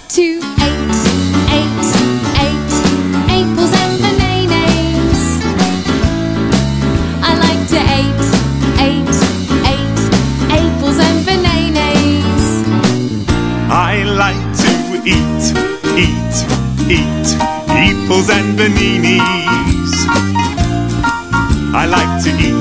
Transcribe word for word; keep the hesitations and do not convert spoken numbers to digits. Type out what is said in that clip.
to eat, eat, eat apples and bananas. I like to eat, eat, eat apples and bananas. I like to eat, eat, eat apples and bananas. I like to eat